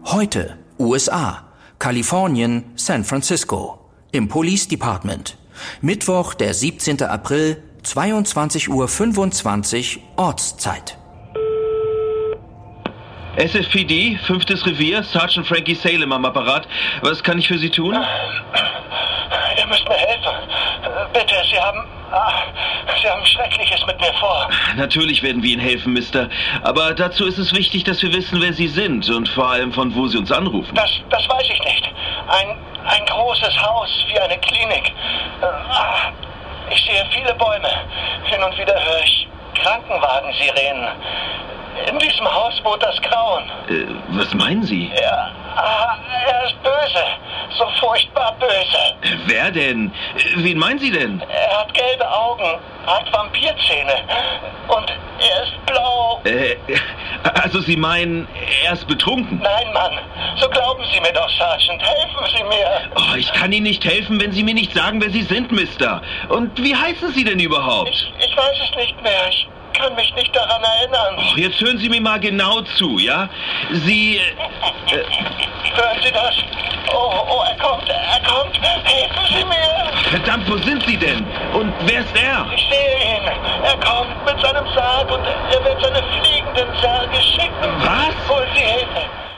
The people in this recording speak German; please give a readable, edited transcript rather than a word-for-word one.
Heute USA, Kalifornien, San Francisco. Im Police Department. Mittwoch, der 17. April, 22:25 Uhr Ortszeit. SFPD, 5. Revier, Sergeant Frankie Salem am Apparat. Was kann ich für Sie tun? Ihr müsst mir helfen. Bitte, Sie haben Schreckliches mit mir vor. Natürlich werden wir Ihnen helfen, Mister. Aber dazu ist es wichtig, dass wir wissen, wer Sie sind und vor allem, von wo Sie uns anrufen. Das weiß ich nicht. Ein großes Haus, wie eine Klinik. Ich sehe viele Bäume. Hin und wieder höre ich Krankenwagen-Sirenen. In diesem Haus wohnt das Grauen. Was meinen Sie? Er ist böse. So furchtbar böse. Wer denn? Wen meinen Sie denn? Er hat gelbe Augen, hat Vampirzähne und er ist blau. Also Sie meinen, er ist betrunken? Nein, Mann. So glauben Sie mir doch, Sergeant. Helfen Sie mir. Oh, ich kann Ihnen nicht helfen, wenn Sie mir nicht sagen, wer Sie sind, Mister. Und wie heißen Sie denn überhaupt? Ich weiß es nicht mehr. Ich kann mich nicht daran erinnern. Oh, jetzt hören Sie mir mal genau zu, ja? Sie... Hören Sie das? Oh, er kommt. Helfen Sie mir. Verdammt, wo sind Sie denn? Und wer ist er? Ich sehe ihn. Er kommt mit seinem Sarg und er wird seine fliegenden Särge schicken. Was? Holen Sie Hilfe.